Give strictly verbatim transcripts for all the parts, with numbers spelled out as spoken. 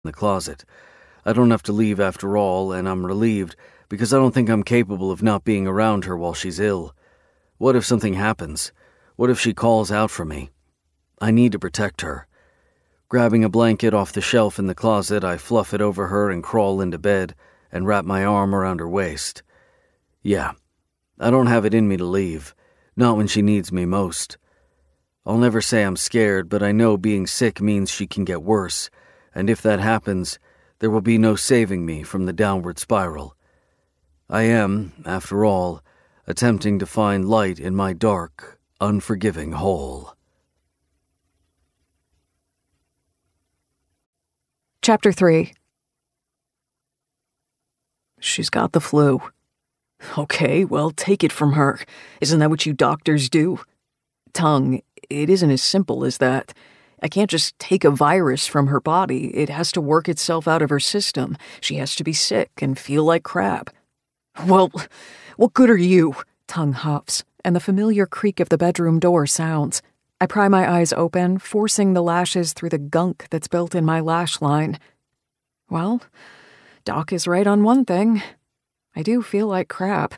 the closet. I don't have to leave after all, and I'm relieved because I don't think I'm capable of not being around her while she's ill. What if something happens? What if she calls out for me? I need to protect her. Grabbing a blanket off the shelf in the closet, I fluff it over her and crawl into bed and wrap my arm around her waist. Yeah, I don't have it in me to leave, not when she needs me most. I'll never say I'm scared, but I know being sick means she can get worse, and if that happens, there will be no saving me from the downward spiral. I am, after all, attempting to find light in my dark, unforgiving hole. Chapter three. She's got the flu. Okay, well, take it from her. Isn't that what you doctors do? Tongue, it isn't as simple as that. I can't just take a virus from her body. It has to work itself out of her system. She has to be sick and feel like crap. Well, what good are you? Tongue huffs, and the familiar creak of the bedroom door sounds. I pry my eyes open, forcing the lashes through the gunk that's built in my lash line. Well, Doc is right on one thing. I do feel like crap.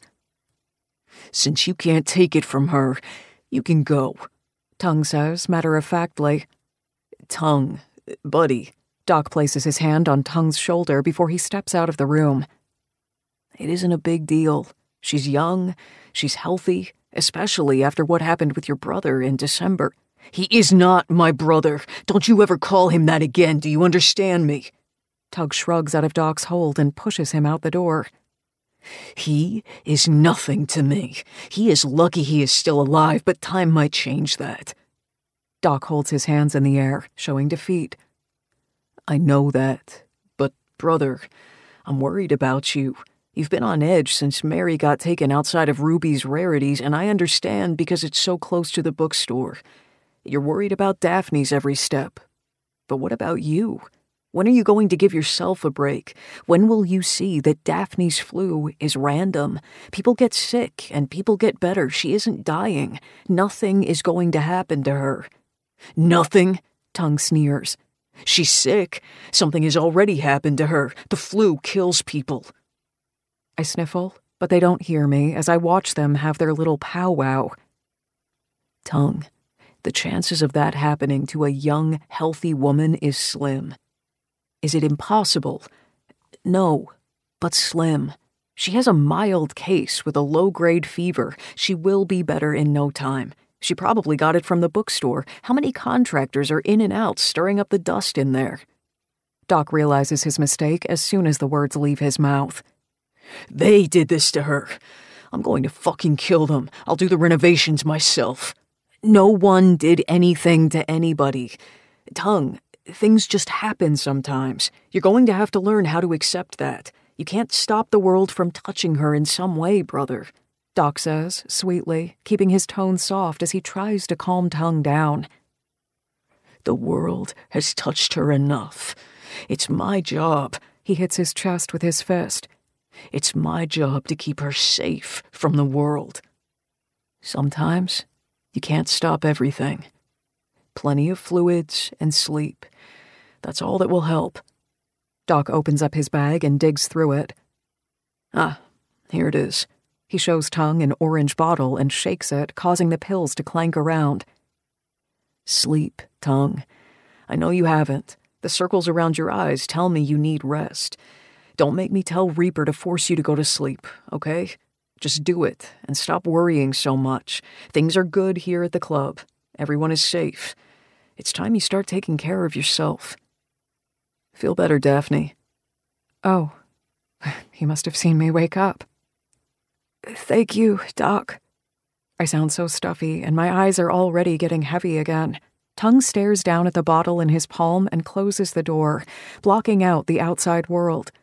Since you can't take it from her, you can go, Tongue says, matter-of-factly. Tongue, buddy. Doc places his hand on Tongue's shoulder before he steps out of the room. It isn't a big deal. She's young, she's healthy, especially after what happened with your brother in December. He is not my brother. Don't you ever call him that again, do you understand me? Tug shrugs out of Doc's hold and pushes him out the door. He is nothing to me. He is lucky he is still alive, but time might change that. Doc holds his hands in the air, showing defeat. I know that, but, brother, I'm worried about you. You've been on edge since Mary got taken outside of Ruby's Rarities, and I understand because it's so close to the bookstore. You're worried about Daphne's every step. But what about you? When are you going to give yourself a break? When will you see that Daphne's flu is random? People get sick, and people get better. She isn't dying. Nothing is going to happen to her. Nothing? Tongue sneers. She's sick. Something has already happened to her. The flu kills people. I sniffle, but they don't hear me as I watch them have their little powwow. Tongue, the chances of that happening to a young, healthy woman is slim. Is it impossible? No, but slim. She has a mild case with a low-grade fever. She will be better in no time. She probably got it from the bookstore. How many contractors are in and out stirring up the dust in there? Doc realizes his mistake as soon as the words leave his mouth. They did this to her. I'm going to fucking kill them. I'll do the renovations myself. No one did anything to anybody. Tongue, things just happen sometimes. You're going to have to learn how to accept that. You can't stop the world from touching her in some way, brother. Doc says, sweetly, keeping his tone soft as he tries to calm Tongue down. The world has touched her enough. It's my job. He hits his chest with his fist. It's my job to keep her safe from the world. Sometimes you can't stop everything. Plenty of fluids and sleep. That's all that will help. Doc opens up his bag and digs through it. Ah, here it is. He shows Tongue an orange bottle and shakes it, causing the pills to clank around. Sleep, Tongue. I know you haven't. The circles around your eyes tell me you need rest. Don't make me tell Reaper to force you to go to sleep, okay? Just do it, and stop worrying so much. Things are good here at the club. Everyone is safe. It's time you start taking care of yourself. Feel better, Daphne. Oh, he must have seen me wake up. Thank you, Doc. I sound so stuffy, and my eyes are already getting heavy again. Tongue stares down at the bottle in his palm and closes the door, blocking out the outside world.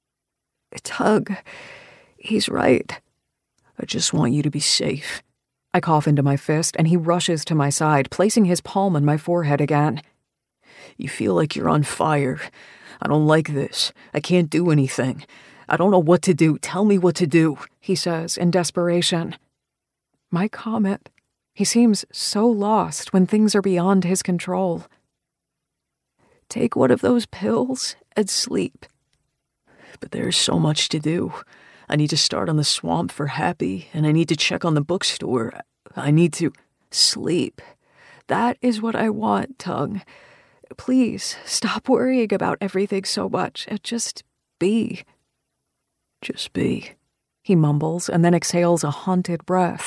Tug, he's right. I just want you to be safe. I cough into my fist, and he rushes to my side, placing his palm on my forehead again. You feel like you're on fire. I don't like this. I can't do anything. I don't know what to do. Tell me what to do, he says in desperation. My Comet. He seems so lost when things are beyond his control. take one of those pills and sleep. But there's so much to do. I need to start on the swamp for Happy, and I need to check on the bookstore. I need to sleep. That is what I want, Tongue. Please, stop worrying about everything so much and just be. Just be, he mumbles and then exhales a haunted breath.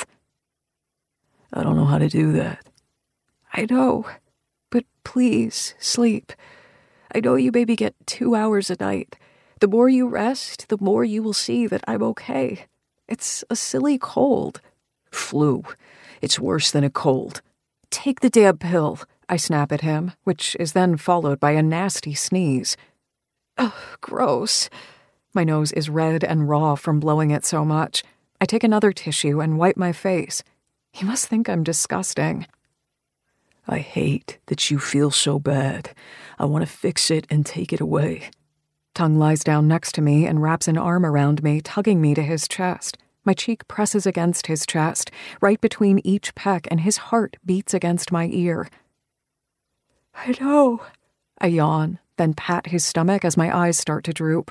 I don't know how to do that. I know, but please, sleep. I know you maybe get two hours a night. The more you rest, the more you will see that I'm okay. It's a silly cold. Flu. It's worse than a cold. Take the damn pill, I snap at him, which is then followed by a nasty sneeze. Ugh, gross. My nose is red and raw from blowing it so much. I take another tissue and wipe my face. He must think I'm disgusting. I hate that you feel so bad. I want to fix it and take it away. Tongue lies down next to me and wraps an arm around me, tugging me to his chest. My cheek presses against his chest, right between each peck, and his heart beats against my ear. I know. I yawn, then pat his stomach as my eyes start to droop.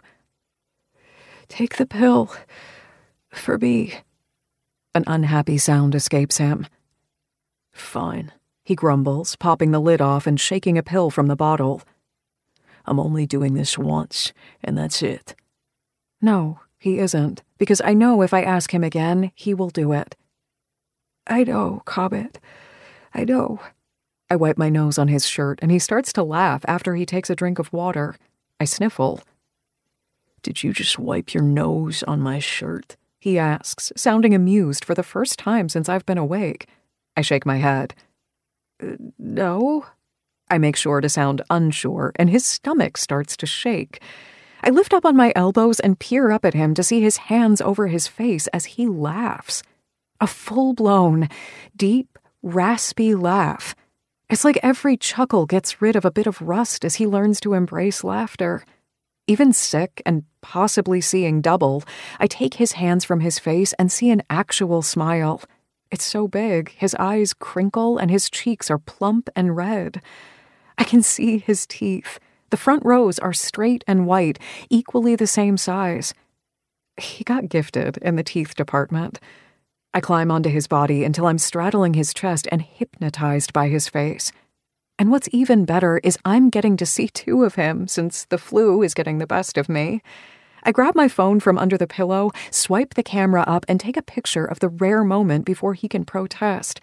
Take the pill. For me. An unhappy sound escapes him. Fine, he grumbles, popping the lid off and shaking a pill from the bottle. I'm only doing this once, and that's it. No, he isn't, because I know if I ask him again, he will do it. I know, Cobbett. I know. I wipe my nose on his shirt, and he starts to laugh after he takes a drink of water. I sniffle. Did you just wipe your nose on my shirt? He asks, sounding amused for the first time since I've been awake. I shake my head. Uh, no. I make sure to sound unsure, and his stomach starts to shake. I lift up on my elbows and peer up at him to see his hands over his face as he laughs. A full-blown, deep, raspy laugh. It's like every chuckle gets rid of a bit of rust as he learns to embrace laughter. Even sick and possibly seeing double, I take his hands from his face and see an actual smile. It's so big, his eyes crinkle and his cheeks are plump and red. I can see his teeth. The front rows are straight and white, equally the same size. He got gifted in the teeth department. I climb onto his body until I'm straddling his chest and hypnotized by his face. And what's even better is I'm getting to see two of him, since the flu is getting the best of me. I grab my phone from under the pillow, swipe the camera up, and take a picture of the rare moment before he can protest.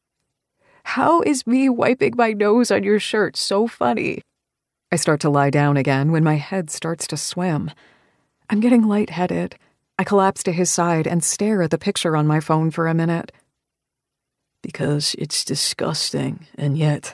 How is me wiping my nose on your shirt so funny? I start to lie down again when my head starts to swim. I'm getting lightheaded. I collapse to his side and stare at the picture on my phone for a minute. Because it's disgusting, and yet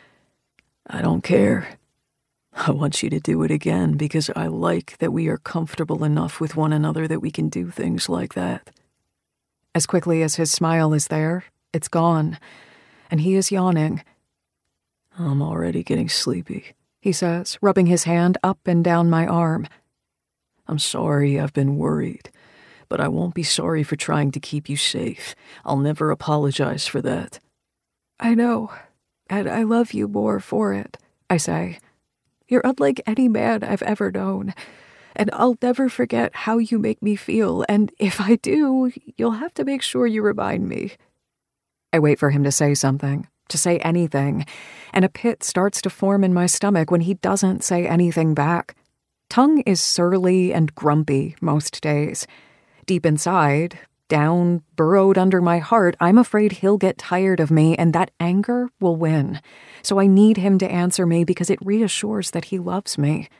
I don't care. I want you to do it again because I like that we are comfortable enough with one another that we can do things like that. As quickly as his smile is there, it's gone, and he is yawning. I'm already getting sleepy, he says, rubbing his hand up and down my arm. I'm sorry I've been worried, but I won't be sorry for trying to keep you safe. I'll never apologize for that. I know, and I love you more for it, I say. You're unlike any man I've ever known, and I'll never forget how you make me feel, and if I do, you'll have to make sure you remind me. I wait for him to say something, to say anything, and a pit starts to form in my stomach when he doesn't say anything back. Tongue is surly and grumpy most days. Deep inside, down, burrowed under my heart, I'm afraid he'll get tired of me and that anger will win. So I need him to answer me because it reassures that he loves me.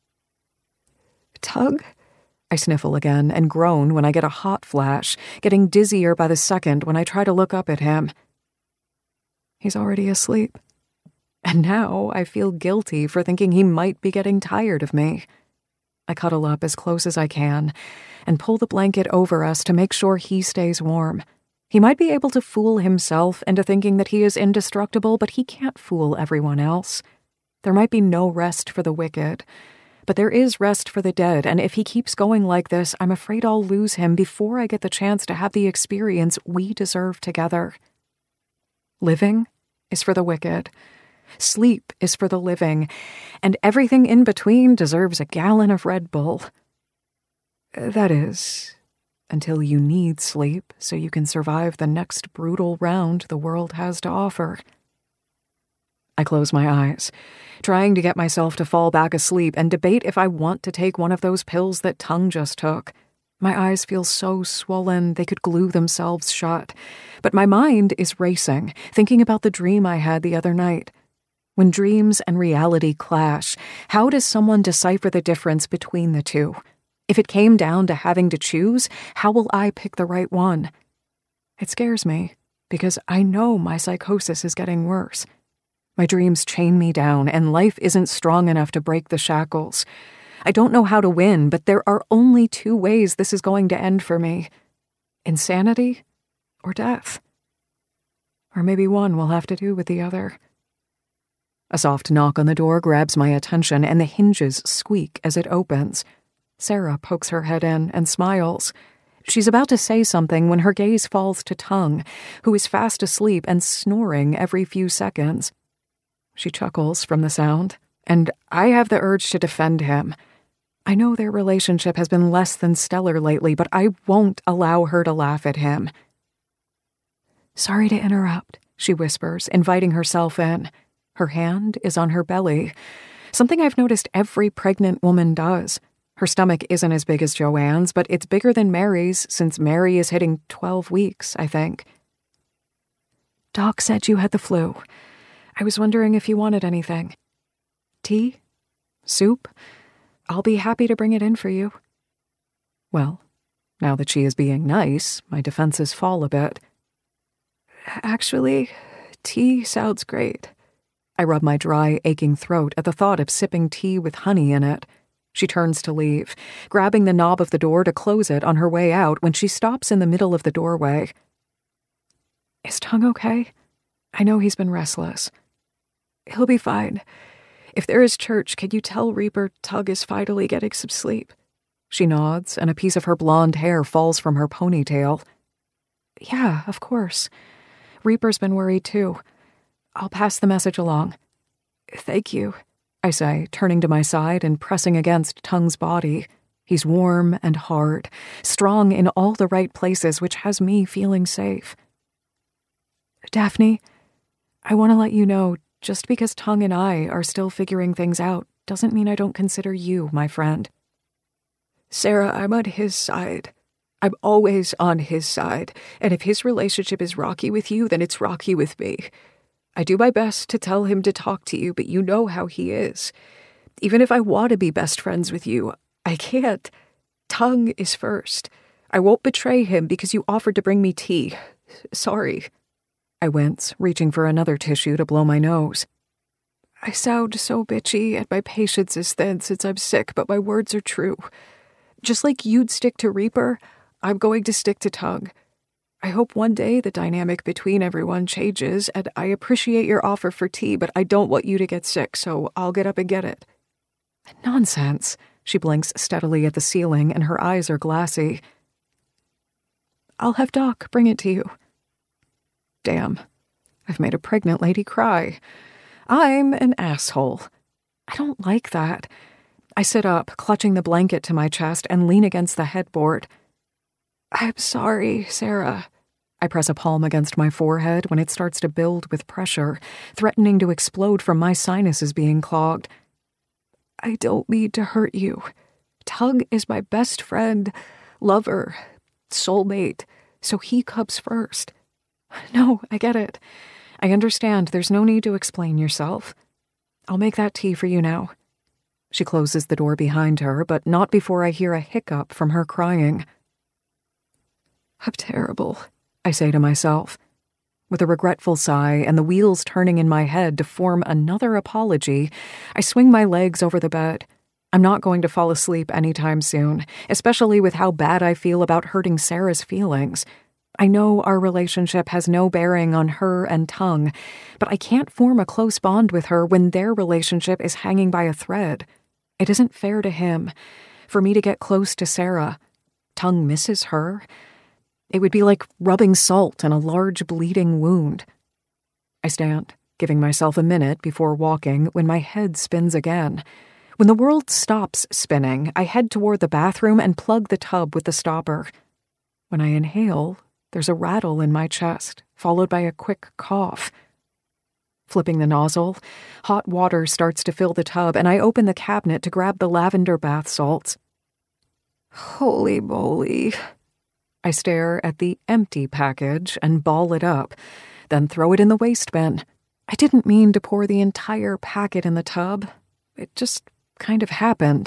Tongue? I sniffle again and groan when I get a hot flash, getting dizzier by the second when I try to look up at him. He's already asleep. And now I feel guilty for thinking he might be getting tired of me. I cuddle up as close as I can and pull the blanket over us to make sure he stays warm. He might be able to fool himself into thinking that he is indestructible, but he can't fool everyone else. There might be no rest for the wicked, but there is rest for the dead, and if he keeps going like this, I'm afraid I'll lose him before I get the chance to have the experience we deserve together. Living is for the wicked. Sleep is for the living, and everything in between deserves a gallon of Red Bull. That is, until you need sleep so you can survive the next brutal round the world has to offer. I close my eyes, trying to get myself to fall back asleep and debate if I want to take one of those pills that Tongue just took. My eyes feel so swollen they could glue themselves shut, but my mind is racing, thinking about the dream I had the other night. When dreams and reality clash, how does someone decipher the difference between the two? If it came down to having to choose, how will I pick the right one? It scares me, because I know my psychosis is getting worse. My dreams chain me down, and life isn't strong enough to break the shackles. I don't know how to win, but there are only two ways this is going to end for me. Insanity or death. Or maybe one will have to do with the other. A soft knock on the door grabs my attention, and the hinges squeak as it opens. Sarah pokes her head in and smiles. She's about to say something when her gaze falls to Tongue, who is fast asleep and snoring every few seconds. She chuckles from the sound, and I have the urge to defend him. I know their relationship has been less than stellar lately, but I won't allow her to laugh at him. "Sorry to interrupt," she whispers, inviting herself in. Her hand is on her belly, something I've noticed every pregnant woman does. Her stomach isn't as big as Joanne's, but it's bigger than Mary's since Mary is hitting twelve weeks, I think. "Doc said you had the flu. I was wondering if you wanted anything. Tea? Soup? I'll be happy to bring it in for you." Well, now that she is being nice, my defenses fall a bit. "Actually, tea sounds great." I rub my dry, aching throat at the thought of sipping tea with honey in it. She turns to leave, grabbing the knob of the door to close it on her way out when she stops in the middle of the doorway. "Is Tongue okay? I know he's been restless." "He'll be fine. If there is church, can you tell Reaper Tug is finally getting some sleep?" She nods, and a piece of her blonde hair falls from her ponytail. "Yeah, of course. Reaper's been worried too. I'll pass the message along." "Thank you," I say, turning to my side and pressing against Tongue's body. He's warm and hard, strong in all the right places, which has me feeling safe. "Daphne, I want to let you know, just because Tongue and I are still figuring things out doesn't mean I don't consider you my friend." "Sarah, I'm on his side. I'm always on his side, and if his relationship is rocky with you, then it's rocky with me. I do my best to tell him to talk to you, but you know how he is. Even if I want to be best friends with you, I can't. Tongue is first. I won't betray him because you offered to bring me tea. Sorry." I wince, reaching for another tissue to blow my nose. "I sound so bitchy, and my patience is thin since I'm sick, but my words are true. Just like you'd stick to Reaper, I'm going to stick to Tongue. I hope one day the dynamic between everyone changes, and I appreciate your offer for tea, but I don't want you to get sick, so I'll get up and get it." "Nonsense." She blinks steadily at the ceiling, and her eyes are glassy. "I'll have Doc bring it to you." Damn, I've made a pregnant lady cry. I'm an asshole. I don't like that. I sit up, clutching the blanket to my chest, and lean against the headboard. "I'm sorry, Sarah." I press a palm against my forehead when it starts to build with pressure, threatening to explode from my sinuses being clogged. "I don't mean to hurt you. Tongue is my best friend, lover, soulmate, so he comes first. No, I get it. I understand there's no need to explain yourself. I'll make that tea for you now." She closes the door behind her, but not before I hear a hiccup from her crying. "I'm terrible," I say to myself. With a regretful sigh and the wheels turning in my head to form another apology, I swing my legs over the bed. I'm not going to fall asleep anytime soon, especially with how bad I feel about hurting Sarah's feelings. I know our relationship has no bearing on her and Tongue, but I can't form a close bond with her when their relationship is hanging by a thread. It isn't fair to him. For me to get close to Sarah, Tongue misses her. It would be like rubbing salt in a large bleeding wound. I stand, giving myself a minute before walking when my head spins again. When the world stops spinning, I head toward the bathroom and plug the tub with the stopper. When I inhale, there's a rattle in my chest, followed by a quick cough. Flipping the nozzle, hot water starts to fill the tub, and I open the cabinet to grab the lavender bath salts. Holy moly. I stare at the empty package and ball it up, then throw it in the waste bin. I didn't mean to pour the entire packet in the tub. It just kind of happened.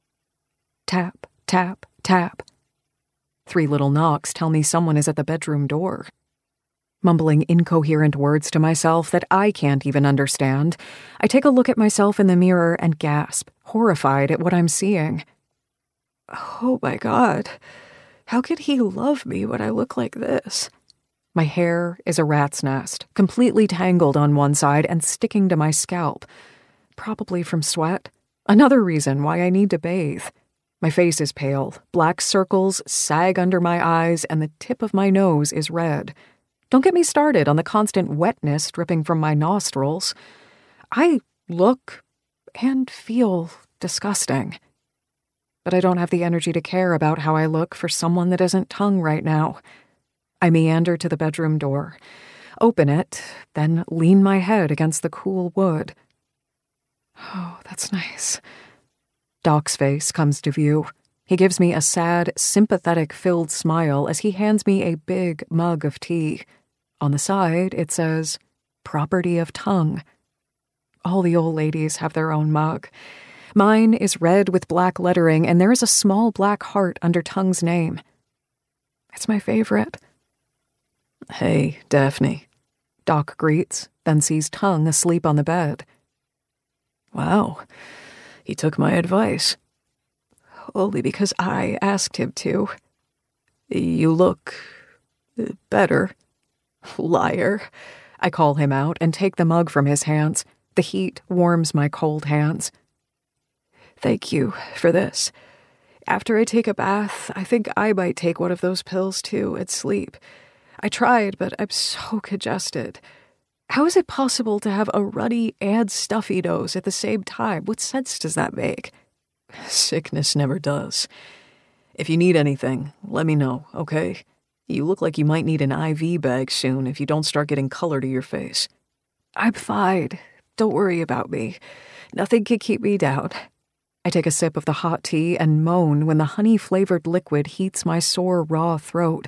Tap, tap, tap. Three little knocks tell me someone is at the bedroom door. Mumbling incoherent words to myself that I can't even understand, I take a look at myself in the mirror and gasp, horrified at what I'm seeing. Oh my God, how could he love me when I look like this? My hair is a rat's nest, completely tangled on one side and sticking to my scalp. Probably from sweat. Another reason why I need to bathe. My face is pale, black circles sag under my eyes, and the tip of my nose is red. Don't get me started on the constant wetness dripping from my nostrils. I look and feel disgusting. But I don't have the energy to care about how I look for someone that isn't Tongue right now. I meander to the bedroom door, open it, then lean my head against the cool wood. Oh, that's nice. Doc's face comes to view. He gives me a sad, sympathetic-filled smile as he hands me a big mug of tea. On the side, it says, Property of Tongue. All the old ladies have their own mug. Mine is red with black lettering, and there is a small black heart under Tongue's name. It's my favorite. Hey, Daphne. Doc greets, then sees Tongue asleep on the bed. Wow, he took my advice. Only because I asked him to. You look better. Liar. I call him out and take the mug from his hands. The heat warms my cold hands. Thank you for this. After I take a bath, I think I might take one of those pills too and sleep. I tried, but I'm so congested. How is it possible to have a ruddy and stuffy nose at the same time? What sense does that make? Sickness never does. If you need anything, let me know, okay? You look like you might need an I V bag soon if you don't start getting color to your face. I'm fine. Don't worry about me. Nothing can keep me down. I take a sip of the hot tea and moan when the honey-flavored liquid heats my sore, raw throat.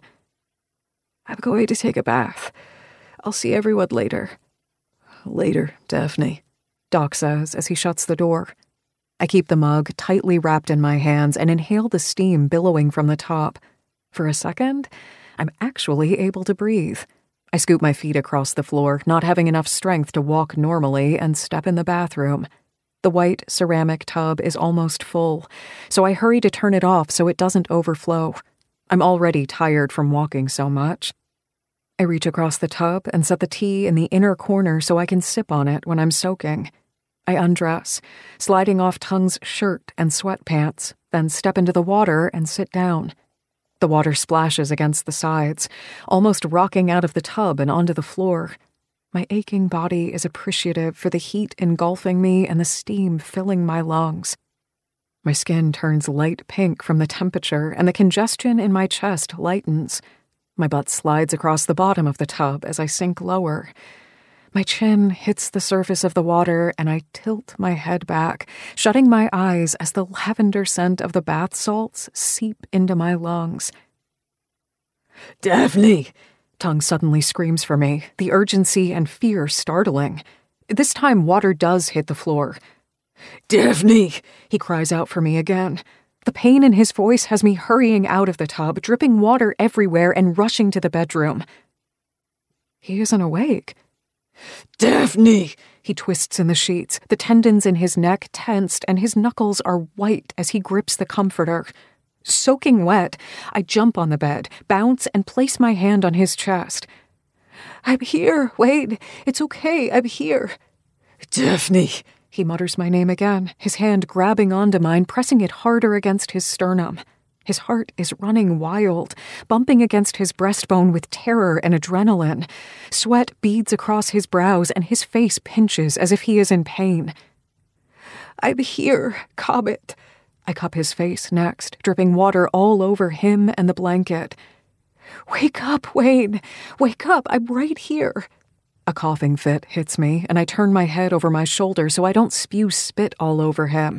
I'm going to take a bath. I'll see everyone later. Later, Daphne, Doc says as he shuts the door. I keep the mug tightly wrapped in my hands and inhale the steam billowing from the top. For a second, I'm actually able to breathe. I scoop my feet across the floor, not having enough strength to walk normally, and step in the bathroom. The white ceramic tub is almost full, so I hurry to turn it off so it doesn't overflow. I'm already tired from walking so much. I reach across the tub and set the tea in the inner corner so I can sip on it when I'm soaking. I undress, sliding off Tongue's shirt and sweatpants, then step into the water and sit down. The water splashes against the sides, almost rocking out of the tub and onto the floor. My aching body is appreciative for the heat engulfing me and the steam filling my lungs. My skin turns light pink from the temperature, and the congestion in my chest lightens. My butt slides across the bottom of the tub as I sink lower. My chin hits the surface of the water, and I tilt my head back, shutting my eyes as the lavender scent of the bath salts seep into my lungs. Daphne! Tongue suddenly screams for me, the urgency and fear startling. This time water does hit the floor. Daphne! He cries out for me again. The pain in his voice has me hurrying out of the tub, dripping water everywhere and rushing to the bedroom. He isn't awake. Daphne! He twists in the sheets, the tendons in his neck tensed, and his knuckles are white as he grips the comforter. Soaking wet, I jump on the bed, bounce, and place my hand on his chest. I'm here, Wade. It's okay, I'm here. Daphne! He mutters my name again, his hand grabbing onto mine, pressing it harder against his sternum. His heart is running wild, bumping against his breastbone with terror and adrenaline. Sweat beads across his brows, and his face pinches as if he is in pain. "I'm here, Comet." I cup his face next, dripping water all over him and the blanket. "Wake up, Wayne! Wake up! I'm right here!" A coughing fit hits me, and I turn my head over my shoulder so I don't spew spit all over him.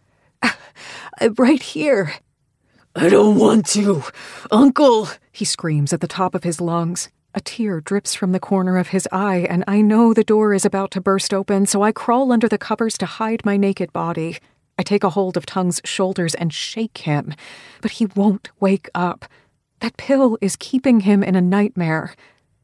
"I'm right here." "I don't want to. Uncle!" he screams at the top of his lungs. A tear drips from the corner of his eye, and I know the door is about to burst open, so I crawl under the covers to hide my naked body. I take a hold of Tung's shoulders and shake him, but he won't wake up. That pill is keeping him in a nightmare.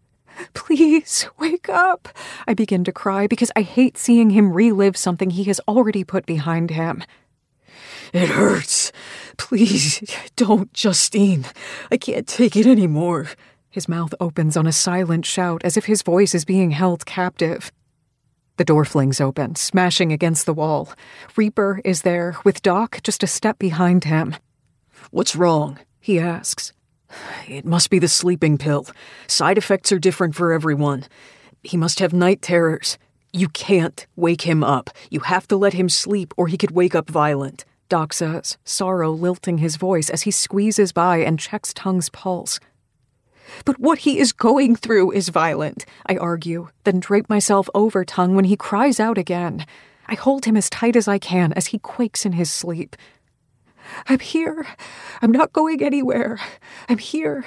"Please, wake up!" I begin to cry because I hate seeing him relive something he has already put behind him. "It hurts. Please, don't, Justine. I can't take it anymore." His mouth opens on a silent shout as if his voice is being held captive. The door flings open, smashing against the wall. Reaper is there, with Doc just a step behind him. "What's wrong?" he asks. "It must be the sleeping pill. Side effects are different for everyone. He must have night terrors. You can't wake him up. You have to let him sleep or he could wake up violent." Doc says, sorrow lilting his voice as he squeezes by and checks Tung's pulse. "But what he is going through is violent," I argue, then drape myself over Tung when he cries out again. I hold him as tight as I can as he quakes in his sleep. "I'm here. I'm not going anywhere. I'm here."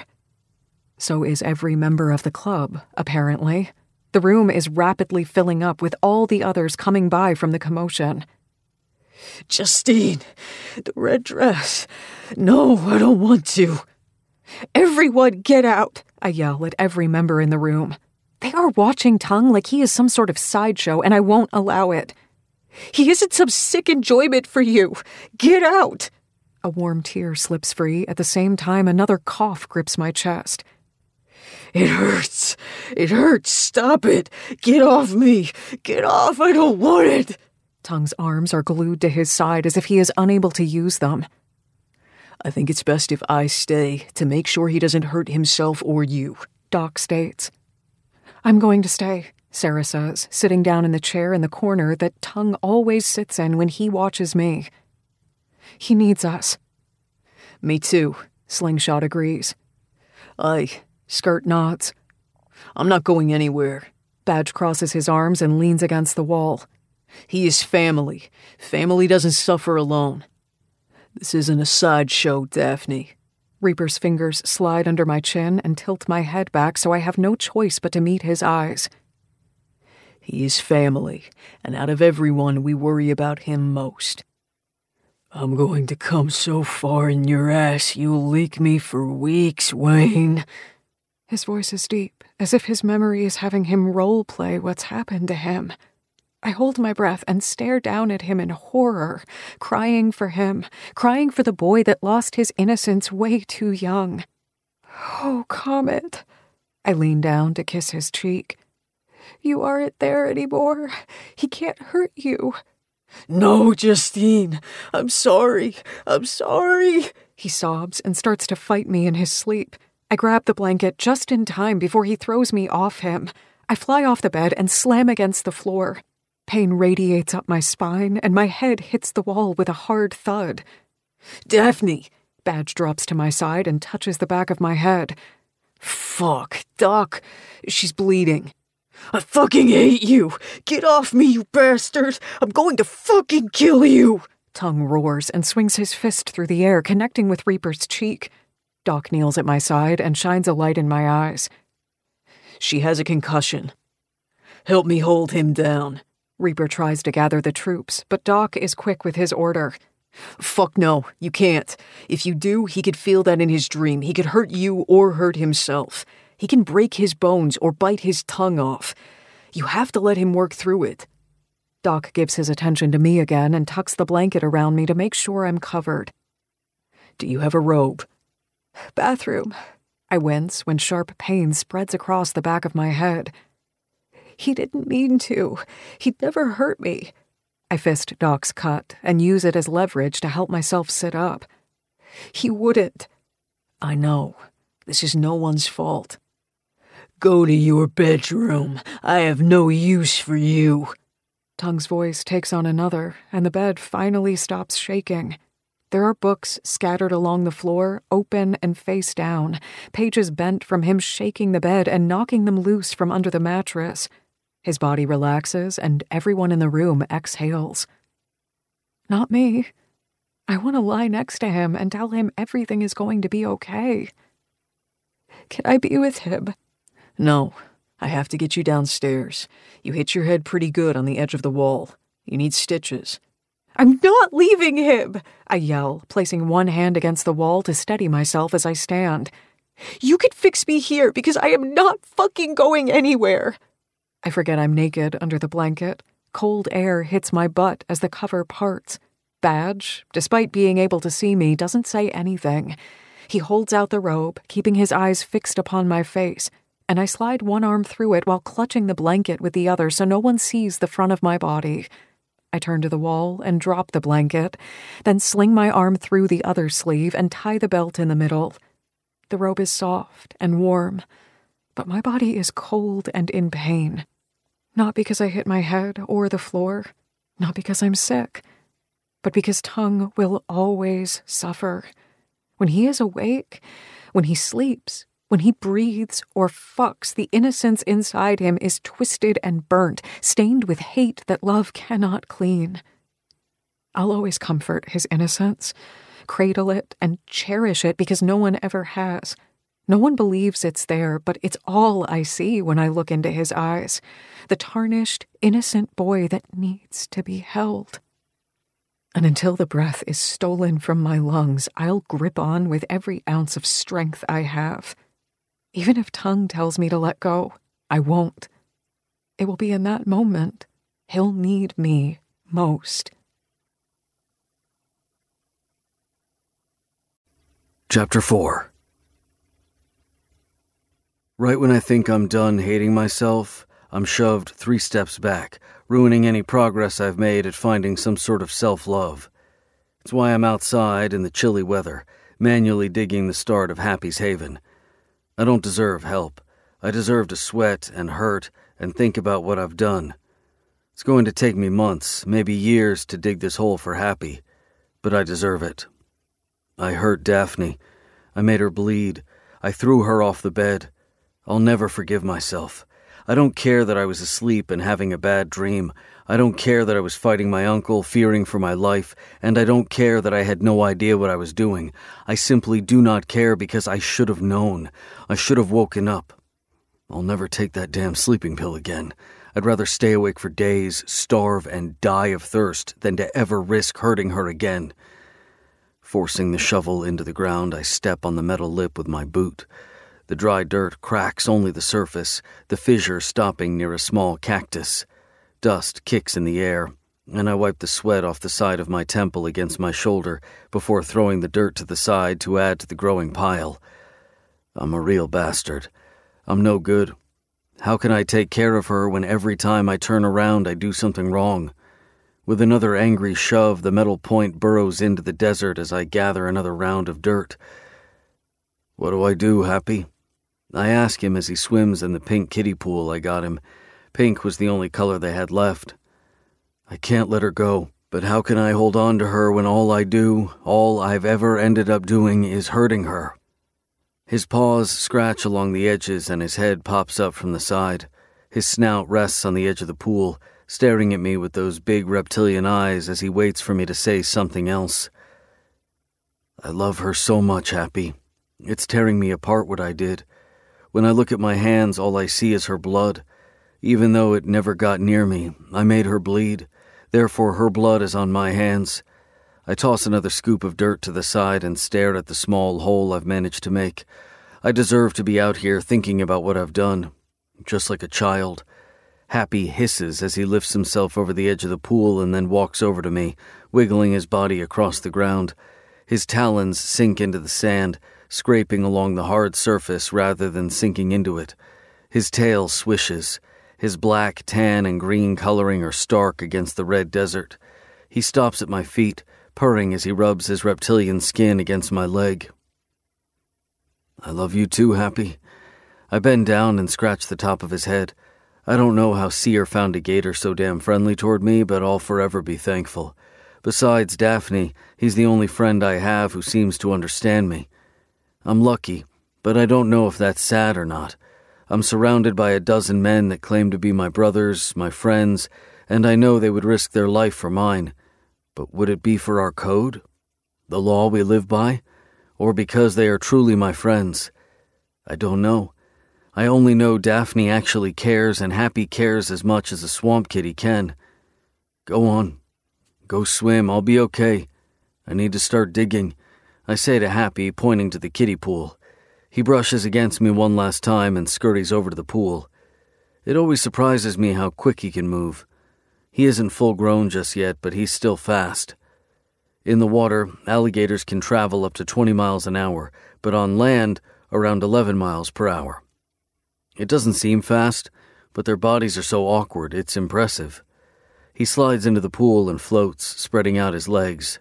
So is every member of the club, apparently. The room is rapidly filling up with all the others coming by from the commotion. "Justine, the red dress. No, I don't want to." "Everyone get out!" I yell at every member in the room. They are watching Tung like he is some sort of sideshow, and I won't allow it. "He isn't some sick enjoyment for you. Get out!" A warm tear slips free. At the same time, another cough grips my chest. "It hurts. It hurts. Stop it. Get off me. Get off. I don't want it." Tung's arms are glued to his side as if he is unable to use them. "I think it's best if I stay to make sure he doesn't hurt himself or you," Doc states. "I'm going to stay," Sarah says, sitting down in the chair in the corner that Tung always sits in when he watches me. "He needs us." "Me too," Slingshot agrees. "Aye," Skirt nods. "I'm not going anywhere." Badge crosses his arms and leans against the wall. "He is family. Family doesn't suffer alone. This isn't a sideshow, Daphne." Reaper's fingers slide under my chin and tilt my head back so I have no choice but to meet his eyes. "He is family, and out of everyone we worry about him most." "I'm going to come so far in your ass you'll leak me for weeks, Wayne." His voice is deep, as if his memory is having him role-play what's happened to him. I hold my breath and stare down at him in horror, crying for him, crying for the boy that lost his innocence way too young. "Oh, Comet." I lean down to kiss his cheek. "You aren't there anymore. He can't hurt you." "No, Justine. I'm sorry. I'm sorry." He sobs and starts to fight me in his sleep. I grab the blanket just in time before he throws me off him. I fly off the bed and slam against the floor. Pain radiates up my spine, and my head hits the wall with a hard thud. "Daphne!" Badge drops to my side and touches the back of my head. "Fuck, Doc. She's bleeding. I fucking hate you. Get off me, you bastard. I'm going to fucking kill you." Tung roars and swings his fist through the air, connecting with Reaper's cheek. Doc kneels at my side and shines a light in my eyes. "She has a concussion. Help me hold him down." Reaper tries to gather the troops, but Doc is quick with his order. "Fuck no, you can't. If you do, he could feel that in his dream. He could hurt you or hurt himself. He can break his bones or bite his tongue off. You have to let him work through it." Doc gives his attention to me again and tucks the blanket around me to make sure I'm covered. "Do you have a robe?" "Bathroom." I wince when sharp pain spreads across the back of my head. "He didn't mean to. He'd never hurt me." I fist Doc's cut and use it as leverage to help myself sit up. He wouldn't. I know. This is no one's fault. Go to your bedroom. I have no use for you. Tung's voice takes on another, and the bed finally stops shaking. There are books scattered along the floor, open and face down, pages bent from him shaking the bed and knocking them loose from under the mattress. His body relaxes, and everyone in the room exhales. Not me. I want to lie next to him and tell him everything is going to be okay. Can I be with him? No. I have to get you downstairs. You hit your head pretty good on the edge of the wall. You need stitches. I'm not leaving him, I yell, placing one hand against the wall to steady myself as I stand. You can fix me here because I am not fucking going anywhere. I forget I'm naked under the blanket. Cold air hits my butt as the cover parts. Badge, despite being able to see me, doesn't say anything. He holds out the robe, keeping his eyes fixed upon my face, and I slide one arm through it while clutching the blanket with the other so no one sees the front of my body. I turn to the wall and drop the blanket, then sling my arm through the other sleeve and tie the belt in the middle. The robe is soft and warm, but my body is cold and in pain. Not because I hit my head or the floor, not because I'm sick, but because Tung will always suffer. When he is awake, when he sleeps, when he breathes or fucks, the innocence inside him is twisted and burnt, stained with hate that love cannot clean. I'll always comfort his innocence, cradle it, and cherish it because no one ever has. No one believes it's there, but it's all I see when I look into his eyes. The tarnished, innocent boy that needs to be held. And until the breath is stolen from my lungs, I'll grip on with every ounce of strength I have. Even if Tung tells me to let go, I won't. It will be in that moment he'll need me most. Chapter four. Right when I think I'm done hating myself, I'm shoved three steps back, ruining any progress I've made at finding some sort of self-love. It's why I'm outside in the chilly weather, manually digging the start of Happy's Haven. I don't deserve help. I deserve to sweat and hurt and think about what I've done. It's going to take me months, maybe years, to dig this hole for Happy, but I deserve it. I hurt Daphne. I made her bleed. I threw her off the bed. I'll never forgive myself. I don't care that I was asleep and having a bad dream. I don't care that I was fighting my uncle, fearing for my life, and I don't care that I had no idea what I was doing. I simply do not care because I should have known. I should have woken up. I'll never take that damn sleeping pill again. I'd rather stay awake for days, starve, and die of thirst than to ever risk hurting her again. Forcing the shovel into the ground, I step on the metal lip with my boot. The dry dirt cracks only the surface, the fissure stopping near a small cactus. Dust kicks in the air, and I wipe the sweat off the side of my temple against my shoulder before throwing the dirt to the side to add to the growing pile. I'm a real bastard. I'm no good. How can I take care of her when every time I turn around I do something wrong? With another angry shove, the metal point burrows into the desert as I gather another round of dirt. What do I do, Happy? I ask him as he swims in the pink kiddie pool I got him. Pink was the only color they had left. I can't let her go, but how can I hold on to her when all I do, all I've ever ended up doing, is hurting her? His paws scratch along the edges and his head pops up from the side. His snout rests on the edge of the pool, staring at me with those big reptilian eyes as he waits for me to say something else. I love her so much, Happy. It's tearing me apart what I did. When I look at my hands, all I see is her blood. Even though it never got near me, I made her bleed. Therefore, her blood is on my hands. I toss another scoop of dirt to the side and stare at the small hole I've managed to make. I deserve to be out here thinking about what I've done, just like a child. Happy hisses as he lifts himself over the edge of the pool and then walks over to me, wiggling his body across the ground. His talons sink into the sand, scraping along the hard surface rather than sinking into it. His tail swishes. His black, tan, and green coloring are stark against the red desert. He stops at my feet, purring as he rubs his reptilian skin against my leg. I love you too, Happy. I bend down and scratch the top of his head. I don't know how Seer found a gator so damn friendly toward me, but I'll forever be thankful. Besides Daphne, he's the only friend I have who seems to understand me. I'm lucky, but I don't know if that's sad or not. I'm surrounded by a dozen men that claim to be my brothers, my friends, and I know they would risk their life for mine. But would it be for our code? The law we live by? Or because they are truly my friends? I don't know. I only know Daphne actually cares, and Happy cares as much as a swamp kitty can. Go on. Go swim, I'll be okay. I need to start digging, I say to Happy, pointing to the kiddie pool. He brushes against me one last time and scurries over to the pool. It always surprises me how quick he can move. He isn't full grown just yet, but he's still fast. In the water, alligators can travel up to twenty miles an hour, but on land, around eleven miles per hour. It doesn't seem fast, but their bodies are so awkward, it's impressive. He slides into the pool and floats, spreading out his legs.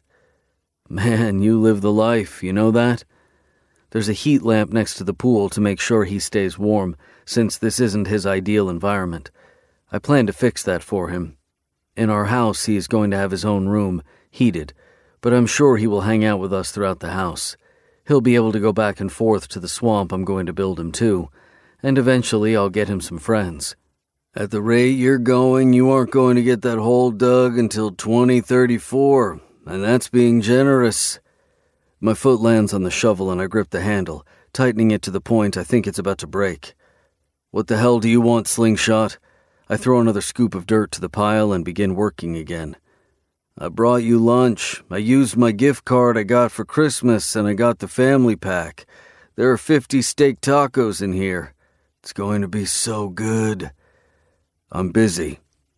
Man, you live the life, you know that? There's a heat lamp next to the pool to make sure he stays warm, since this isn't his ideal environment. I plan to fix that for him. In our house, he is going to have his own room, heated, but I'm sure he will hang out with us throughout the house. He'll be able to go back and forth to the swamp I'm going to build him too, and eventually I'll get him some friends. At the rate you're going, you aren't going to get that hole dug until twenty thirty-four, and that's being generous. My foot lands on the shovel and I grip the handle, tightening it to the point I think it's about to break. What the hell do you want, Slingshot? I throw another scoop of dirt to the pile and begin working again. I brought you lunch. I used my gift card I got for Christmas, and I got the family pack. There are fifty steak tacos in here. It's going to be so good. I'm busy.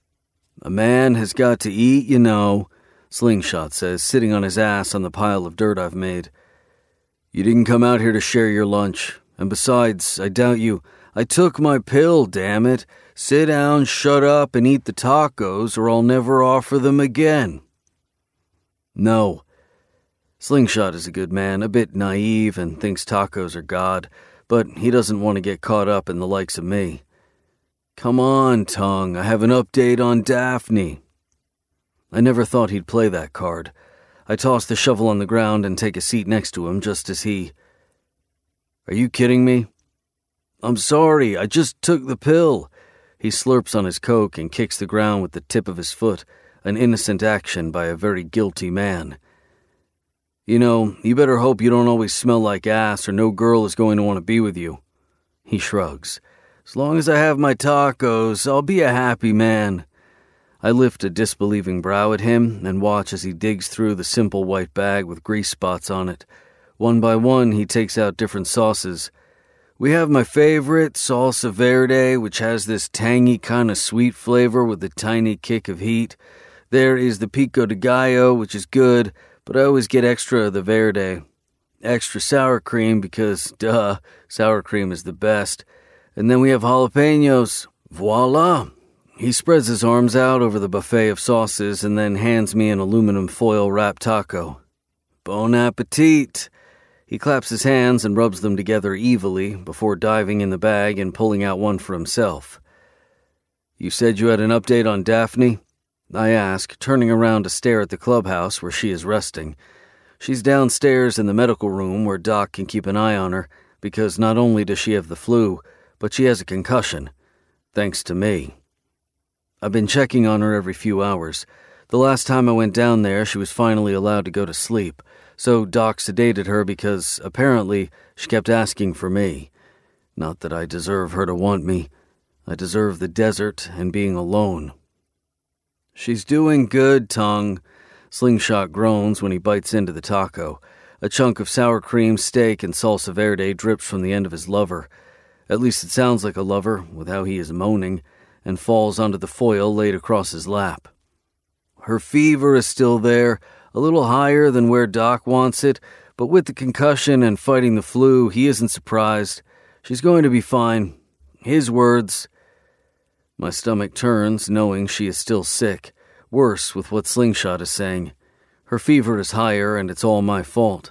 A man has got to eat, you know, Slingshot says, sitting on his ass on the pile of dirt I've made. You didn't come out here to share your lunch, and besides, I doubt you. I took my pill, damn it. Sit down, shut up, and eat the tacos, or I'll never offer them again. No. Slingshot is a good man, a bit naive and thinks tacos are God, but he doesn't want to get caught up in the likes of me. Come on, Tongue, I have an update on Daphne. I never thought he'd play that card. I toss the shovel on the ground and take a seat next to him just as he... Are you kidding me? I'm sorry, I just took the pill. He slurps on his Coke and kicks the ground with the tip of his foot, an innocent action by a very guilty man. You know, you better hope you don't always smell like ass or no girl is going to want to be with you. He shrugs. As long as I have my tacos, I'll be a happy man. I lift a disbelieving brow at him and watch as he digs through the simple white bag with grease spots on it. One by one, he takes out different sauces. We have my favorite, salsa verde, which has this tangy kind of sweet flavor with a tiny kick of heat. There is the pico de gallo, which is good, but I always get extra of the verde. Extra sour cream because, duh, sour cream is the best. And then we have jalapenos. Voila! He spreads his arms out over the buffet of sauces and then hands me an aluminum foil wrapped taco. Bon appetit! He claps his hands and rubs them together evilly before diving in the bag and pulling out one for himself. You said you had an update on Daphne? I ask, turning around to stare at the clubhouse where she is resting. She's downstairs in the medical room where Doc can keep an eye on her, because not only does she have the flu, but she has a concussion, thanks to me. I've been checking on her every few hours. The last time I went down there, she was finally allowed to go to sleep, so Doc sedated her because, apparently, she kept asking for me. Not that I deserve her to want me. I deserve the desert and being alone. She's doing good, Tongue. Slingshot groans when he bites into the taco. A chunk of sour cream, steak, and salsa verde drips from the end of his lover. At least it sounds like a lover, with how he is moaning, and falls onto the foil laid across his lap. Her fever is still there, a little higher than where Doc wants it, but with the concussion and fighting the flu, he isn't surprised. She's going to be fine. His words. My stomach turns, knowing she is still sick, worse with what Slingshot is saying. Her fever is higher, and it's all my fault.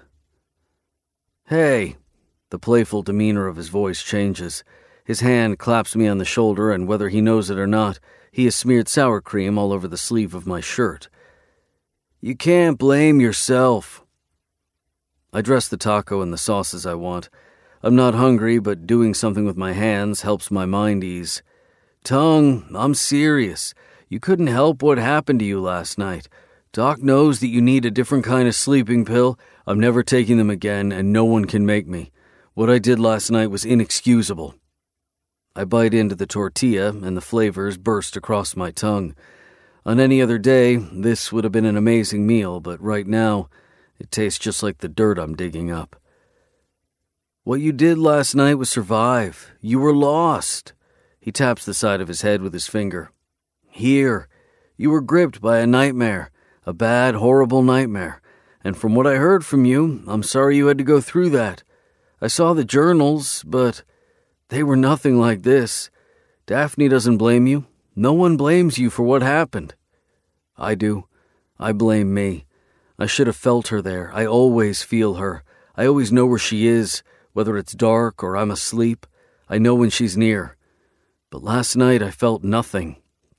Hey! The playful demeanor of his voice changes. His hand claps me on the shoulder, and whether he knows it or not, he has smeared sour cream all over the sleeve of my shirt. You can't blame yourself. I dress the taco in the sauces I want. I'm not hungry, but doing something with my hands helps my mind ease. Tongue, I'm serious. You couldn't help what happened to you last night. Doc knows that you need a different kind of sleeping pill. I'm never taking them again, and no one can make me. What I did last night was inexcusable. I bite into the tortilla, and the flavors burst across my tongue. On any other day, this would have been an amazing meal, but right now, it tastes just like the dirt I'm digging up. What you did last night was survive. You were lost. He taps the side of his head with his finger. Here, you were gripped by a nightmare, a bad, horrible nightmare. And from what I heard from you, I'm sorry you had to go through that. I saw the journals, but they were nothing like this. Daphne doesn't blame you. No one blames you for what happened. I do. I blame me. I should have felt her there. I always feel her. I always know where she is, whether it's dark or I'm asleep. I know when she's near. But last night I felt nothing.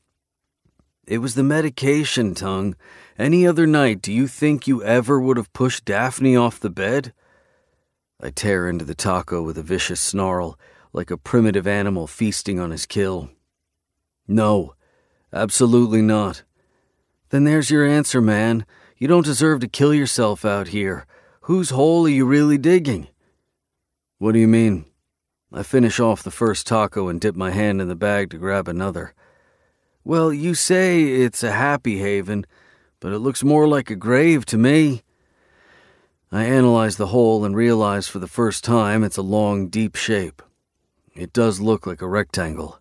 It was the medication, Tongue. Any other night, do you think you ever would have pushed Daphne off the bed? I tear into the taco with a vicious snarl, like a primitive animal feasting on his kill. No, absolutely not. Then there's your answer, man. You don't deserve to kill yourself out here. Whose hole are you really digging? What do you mean? I finish off the first taco and dip my hand in the bag to grab another. Well, you say it's a happy haven, but it looks more like a grave to me. I analyze the hole and realize for the first time it's a long, deep shape. It does look like a rectangle.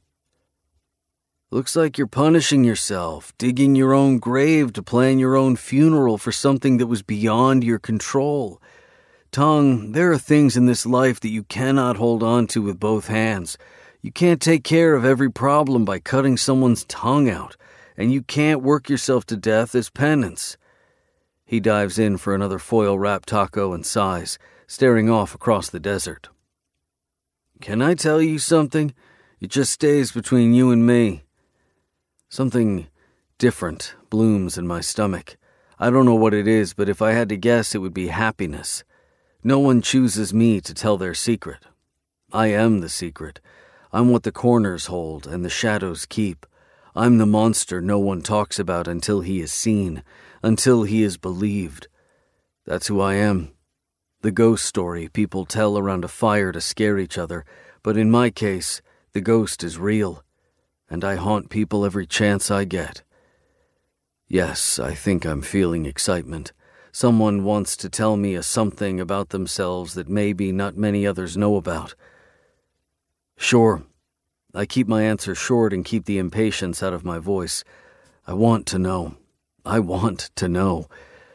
Looks like you're punishing yourself, digging your own grave to plan your own funeral for something that was beyond your control. Tongue, there are things in this life that you cannot hold on to with both hands. You can't take care of every problem by cutting someone's tongue out, and you can't work yourself to death as penance. He dives in for another foil-wrapped taco and sighs, staring off across the desert. Can I tell you something? It just stays between you and me. Something different blooms in my stomach. I don't know what it is, but if I had to guess, it would be happiness. No one chooses me to tell their secret. I am the secret. I'm what the corners hold and the shadows keep. I'm the monster no one talks about until he is seen, until he is believed. That's who I am. The ghost story people tell around a fire to scare each other, but in my case, the ghost is real, and I haunt people every chance I get. Yes, I think I'm feeling excitement. Someone wants to tell me a something about themselves that maybe not many others know about. Sure. I keep my answer short and keep the impatience out of my voice. I want to know. I want to know.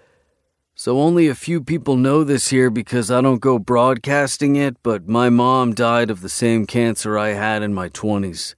So only a few people know this here because I don't go broadcasting it, but my mom died of the same cancer I had in my twenties.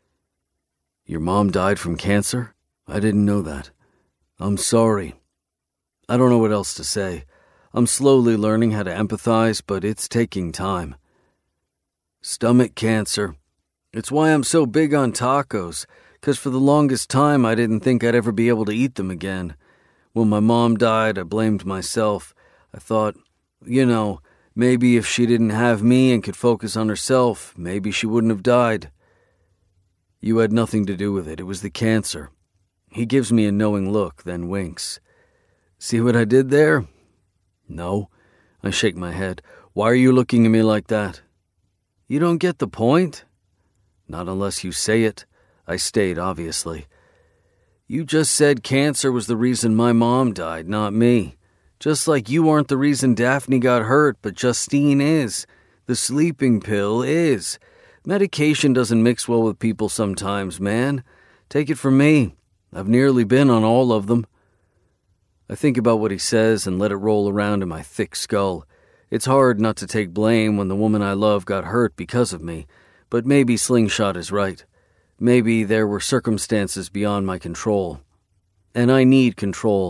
Your mom died from cancer? I didn't know that. I'm sorry. I don't know what else to say. I'm slowly learning how to empathize, but it's taking time. Stomach cancer. It's why I'm so big on tacos, because for the longest time I didn't think I'd ever be able to eat them again. When my mom died, I blamed myself. I thought, you know, maybe if she didn't have me and could focus on herself, maybe she wouldn't have died. You had nothing to do with it. It was the cancer. He gives me a knowing look, then winks. See what I did there? No. I shake my head. Why are you looking at me like that? You don't get the point? Not unless you say it. I stayed, obviously. You just said cancer was the reason my mom died, not me. Just like you aren't the reason Daphne got hurt, but Justine is. The sleeping pill is. Medication doesn't mix well with people sometimes, man. Take it from me. I've nearly been on all of them. I think about what he says and let it roll around in my thick skull. It's hard not to take blame when the woman I love got hurt because of me, but maybe Slingshot is right. Maybe there were circumstances beyond my control. And I need control,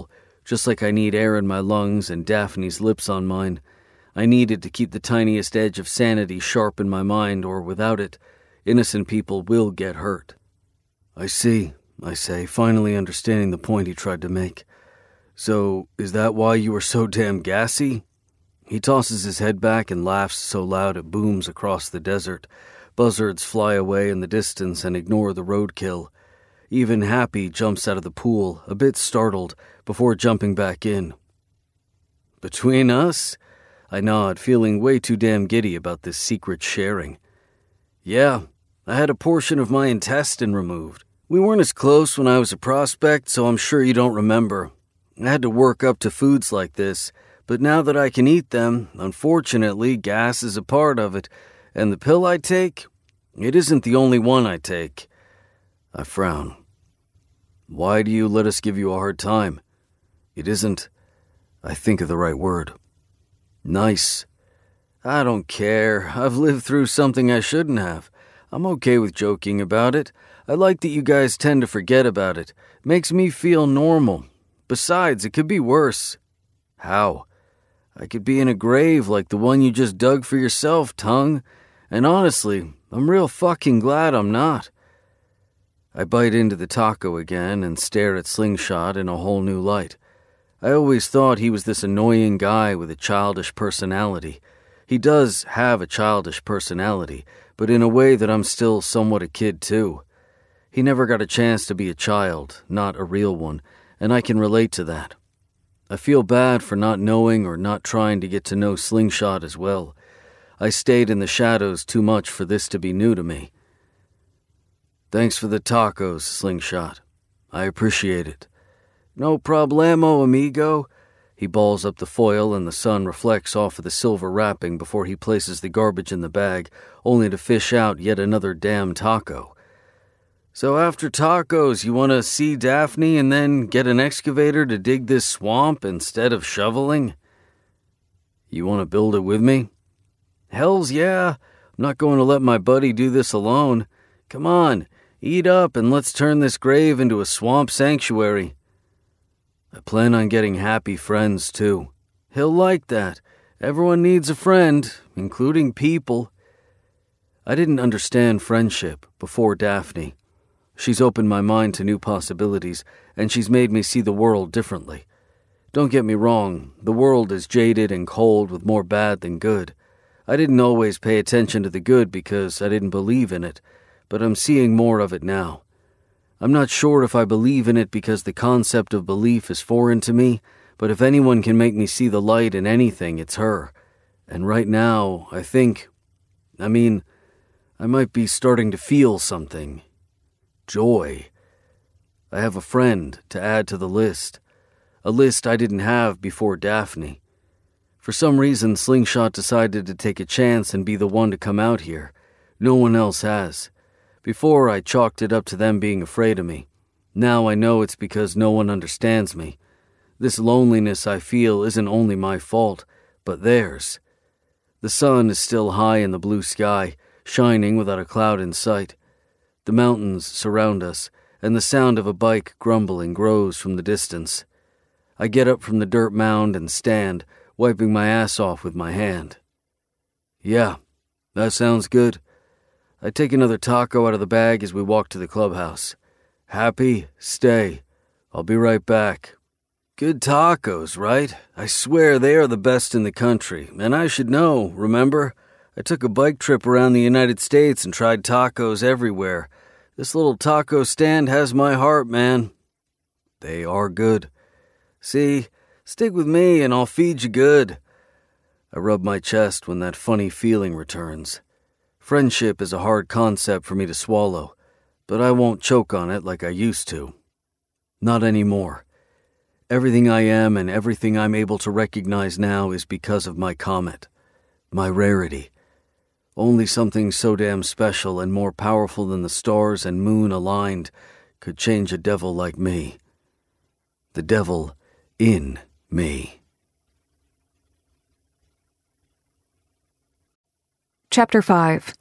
just like I need air in my lungs and Daphne's lips on mine. I needed to keep the tiniest edge of sanity sharp in my mind, or without it, innocent people will get hurt. I see, I say, finally understanding the point he tried to make. So, is that why you were so damn gassy? He tosses his head back and laughs so loud it booms across the desert. Buzzards fly away in the distance and ignore the roadkill. Even Happy jumps out of the pool, a bit startled, before jumping back in. Between us? I nod, feeling way too damn giddy about this secret sharing. Yeah, I had a portion of my intestine removed. We weren't as close when I was a prospect, so I'm sure you don't remember. I had to work up to foods like this, but now that I can eat them, unfortunately, gas is a part of it, and the pill I take, it isn't the only one I take. I frown. Why do you let us give you a hard time? It isn't, I think of the right word. Nice. I don't care. I've lived through something I shouldn't have. I'm okay with joking about it. I like that you guys tend to forget about it. Makes me feel normal. Besides, it could be worse. How? I could be in a grave like the one you just dug for yourself, Tongue. And honestly, I'm real fucking glad I'm not. I bite into the taco again and stare at Slingshot in a whole new light. I always thought he was this annoying guy with a childish personality. He does have a childish personality, but in a way that I'm still somewhat a kid too. He never got a chance to be a child, not a real one, and I can relate to that. I feel bad for not knowing or not trying to get to know Slingshot as well. I stayed in the shadows too much for this to be new to me. Thanks for the tacos, Slingshot. I appreciate it. No problemo, amigo. He balls up the foil and the sun reflects off of the silver wrapping before he places the garbage in the bag, only to fish out yet another damn taco. So after tacos, you want to see Daphne and then get an excavator to dig this swamp instead of shoveling? You want to build it with me? Hells yeah. I'm not going to let my buddy do this alone. Come on, eat up and let's turn this grave into a swamp sanctuary. I plan on getting Happy friends, too. He'll like that. Everyone needs a friend, including people. I didn't understand friendship before Daphne. She's opened my mind to new possibilities, and she's made me see the world differently. Don't get me wrong, the world is jaded and cold with more bad than good. I didn't always pay attention to the good because I didn't believe in it, but I'm seeing more of it now. I'm not sure if I believe in it because the concept of belief is foreign to me, but if anyone can make me see the light in anything, it's her. And right now, I think, I mean, I might be starting to feel something. Joy. I have a friend to add to the list. A list I didn't have before Daphne. For some reason, Slingshot decided to take a chance and be the one to come out here. No one else has. Before, I chalked it up to them being afraid of me. Now I know it's because no one understands me. This loneliness I feel isn't only my fault, but theirs. The sun is still high in the blue sky, shining without a cloud in sight. The mountains surround us, and the sound of a bike grumbling grows from the distance. I get up from the dirt mound and stand, wiping my ass off with my hand. Yeah, that sounds good. I take another taco out of the bag as we walk to the clubhouse. Happy, stay. I'll be right back. Good tacos, right? I swear they are the best in the country, and I should know, remember? I took a bike trip around the United States and tried tacos everywhere. This little taco stand has my heart, man. They are good. See, stick with me and I'll feed you good. I rub my chest when that funny feeling returns. Friendship is a hard concept for me to swallow, but I won't choke on it like I used to. Not anymore. Everything I am and everything I'm able to recognize now is because of my comet, my rarity. Only something so damn special and more powerful than the stars and moon aligned could change a devil like me. The devil in me. Chapter five.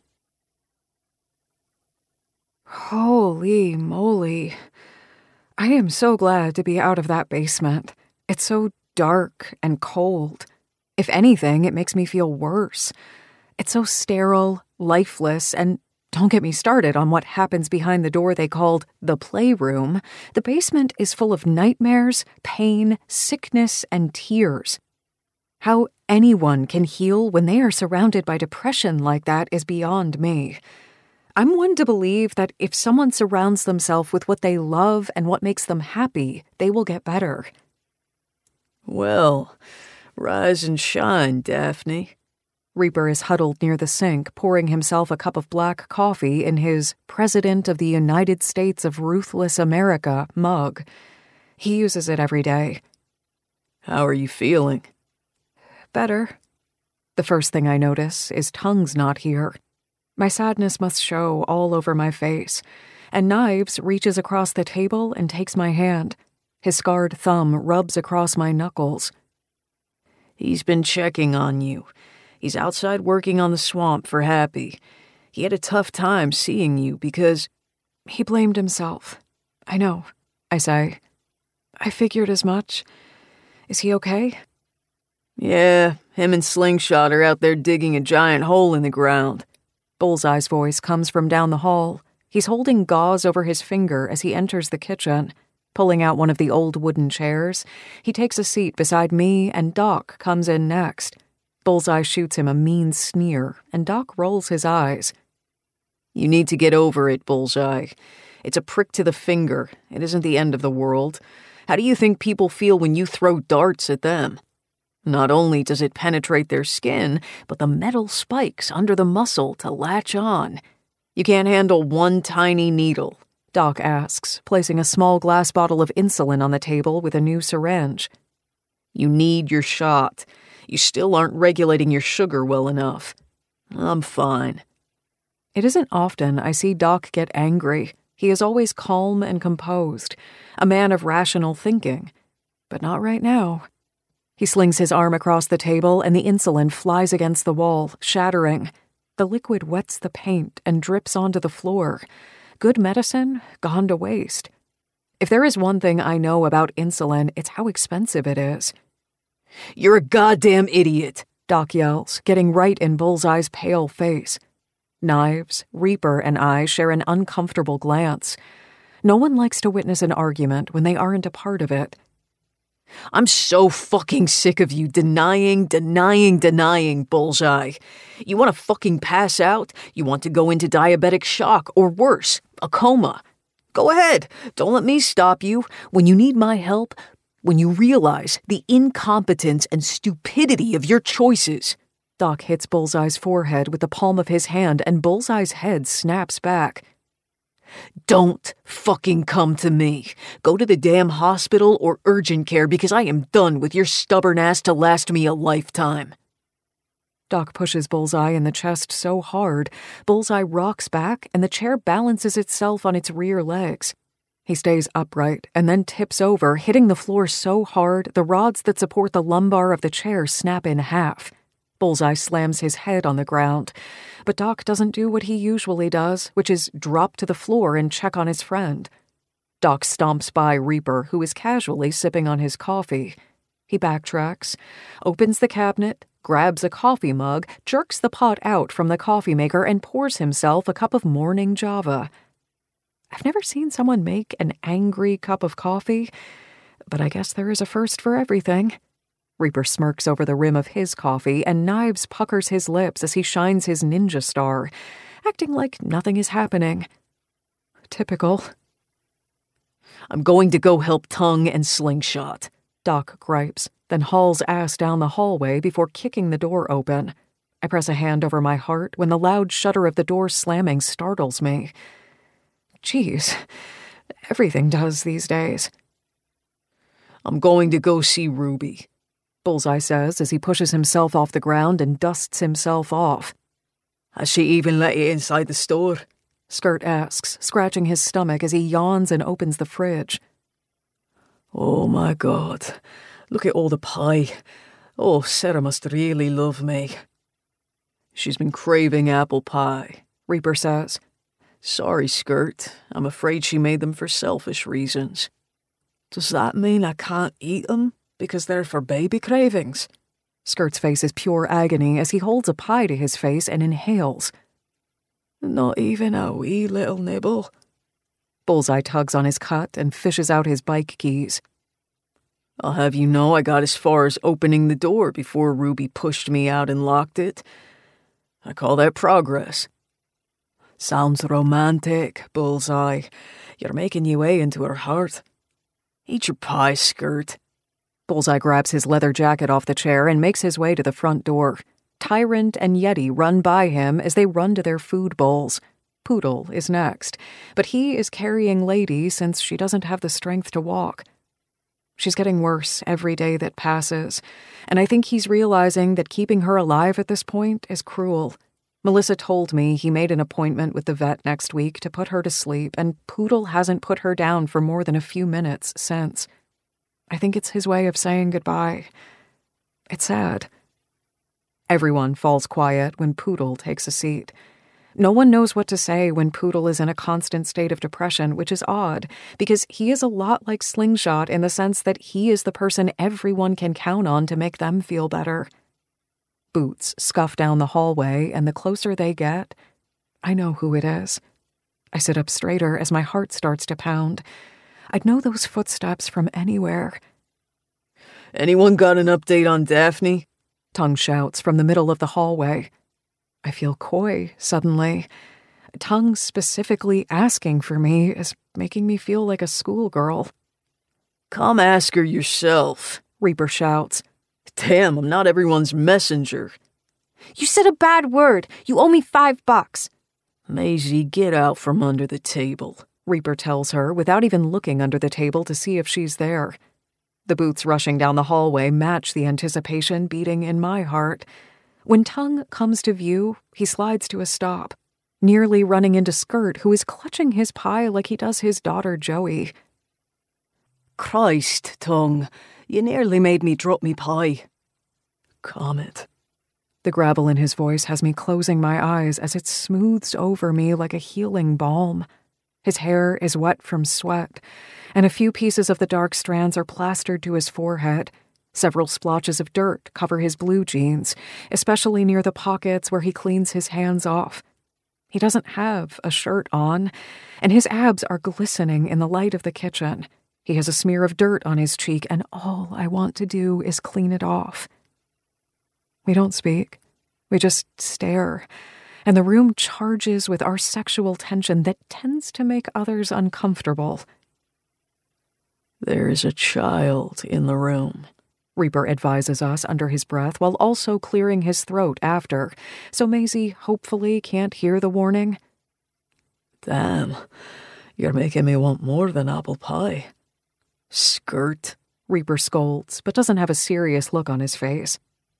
Holy moly. I am so glad to be out of that basement. It's so dark and cold. If anything, it makes me feel worse. It's so sterile, lifeless, and don't get me started on what happens behind the door they called the playroom. The basement is full of nightmares, pain, sickness, and tears. How anyone can heal when they are surrounded by depression like that is beyond me. I'm one to believe that if someone surrounds themselves with what they love and what makes them happy, they will get better. Well, rise and shine, Daphne. Reaper is huddled near the sink, pouring himself a cup of black coffee in his President of the United States of Ruthless America mug. He uses it every day. How are you feeling? Better. The first thing I notice is Tongue's not here. My sadness must show all over my face, and Knives reaches across the table and takes my hand. His scarred thumb rubs across my knuckles. He's been checking on you. He's outside working on the swamp for Happy. He had a tough time seeing you because... He blamed himself. I know, I say. I figured as much. Is he okay? Yeah, him and Slingshot are out there digging a giant hole in the ground. Bullseye's voice comes from down the hall. He's holding gauze over his finger as he enters the kitchen. Pulling out one of the old wooden chairs, he takes a seat beside me and Doc comes in next. Bullseye shoots him a mean sneer, and Doc rolls his eyes. You need to get over it, Bullseye. It's a prick to the finger. It isn't the end of the world. How do you think people feel when you throw darts at them? Not only does it penetrate their skin, but the metal spikes under the muscle to latch on. You can't handle one tiny needle, Doc asks, placing a small glass bottle of insulin on the table with a new syringe. You need your shot. You still aren't regulating your sugar well enough. I'm fine. It isn't often I see Doc get angry. He is always calm and composed, a man of rational thinking. But not right now. He slings his arm across the table and the insulin flies against the wall, shattering. The liquid wets the paint and drips onto the floor. Good medicine gone to waste. If there is one thing I know about insulin, it's how expensive it is. You're a goddamn idiot, Doc yells, getting right in Bullseye's pale face. Knives, Reaper, and I share an uncomfortable glance. No one likes to witness an argument when they aren't a part of it. I'm so fucking sick of you denying, denying, denying, Bullseye. You want to fucking pass out? You want to go into diabetic shock, or worse, a coma. Go ahead. Don't let me stop you. When you need my help, when you realize the incompetence and stupidity of your choices. Doc hits Bullseye's forehead with the palm of his hand, and Bullseye's head snaps back. Don't fucking come to me. Go to the damn hospital or urgent care because I am done with your stubborn ass to last me a lifetime. Doc pushes Bullseye in the chest so hard, Bullseye rocks back and the chair balances itself on its rear legs. He stays upright and then tips over, hitting the floor so hard the rods that support the lumbar of the chair snap in half. Bullseye slams his head on the ground, but Doc doesn't do what he usually does, which is drop to the floor and check on his friend. Doc stomps by Reaper, who is casually sipping on his coffee. He backtracks, opens the cabinet, grabs a coffee mug, jerks the pot out from the coffee maker, and pours himself a cup of morning Java. I've never seen someone make an angry cup of coffee, but I guess there is a first for everything. Reaper smirks over the rim of his coffee, and Knives puckers his lips as he shines his ninja star, acting like nothing is happening. Typical. I'm going to go help Tongue and Slingshot, Doc gripes, then hauls ass down the hallway before kicking the door open. I press a hand over my heart when the loud shudder of the door slamming startles me. Geez, everything does these days. I'm going to go see Ruby, Bullseye says as he pushes himself off the ground and dusts himself off. Has she even let you inside the store? Skirt asks, scratching his stomach as he yawns and opens the fridge. Oh my God, look at all the pie. Oh, Sarah must really love me. She's been craving apple pie, Reaper says. Sorry, Skirt. I'm afraid she made them for selfish reasons. Does that mean I can't eat them? because they're for baby cravings. Skirt's face is pure agony as he holds a pie to his face and inhales. Not even a wee little nibble. Bullseye tugs on his cut and fishes out his bike keys. I'll have you know I got as far as opening the door before Ruby pushed me out and locked it. I call that progress. Sounds romantic, Bullseye. You're making your way into her heart. Eat your pie, Skirt. Bullseye grabs his leather jacket off the chair and makes his way to the front door. Tyrant and Yeti run by him as they run to their food bowls. Poodle is next, but he is carrying Lady since she doesn't have the strength to walk. She's getting worse every day that passes, and I think he's realizing that keeping her alive at this point is cruel. Melissa told me he made an appointment with the vet next week to put her to sleep, and Poodle hasn't put her down for more than a few minutes since. I think it's his way of saying goodbye. It's sad. Everyone falls quiet when Poodle takes a seat. No one knows what to say when Poodle is in a constant state of depression, which is odd, because he is a lot like Slingshot in the sense that he is the person everyone can count on to make them feel better. Boots scuff down the hallway, and the closer they get, I know who it is. I sit up straighter as my heart starts to pound. I'd know those footsteps from anywhere. Anyone got an update on Daphne? Tongue shouts from the middle of the hallway. I feel coy, suddenly. Tongue specifically asking for me is making me feel like a schoolgirl. Come ask her yourself, Reaper shouts. Damn, I'm not everyone's messenger. You said a bad word. You owe me five bucks. Maisie, get out from under the table, Reaper tells her without even looking under the table to see if she's there. The boots rushing down the hallway match the anticipation beating in my heart. When Tongue comes to view, he slides to a stop, nearly running into Skirt, who is clutching his pie like he does his daughter Joey. Christ, Tongue, you nearly made me drop me pie. Comet. The gravel in his voice has me closing my eyes as it smooths over me like a healing balm. His hair is wet from sweat, and a few pieces of the dark strands are plastered to his forehead. Several splotches of dirt cover his blue jeans, especially near the pockets where he cleans his hands off. He doesn't have a shirt on, and his abs are glistening in the light of the kitchen. He has a smear of dirt on his cheek, and all I want to do is clean it off. We don't speak. We just stare, and the room charges with our sexual tension that tends to make others uncomfortable. There is a child in the room, Reaper advises us under his breath while also clearing his throat after, so Maisie hopefully can't hear the warning. Damn, you're making me want more than apple pie. Skirt, Reaper scolds, but doesn't have a serious look on his face.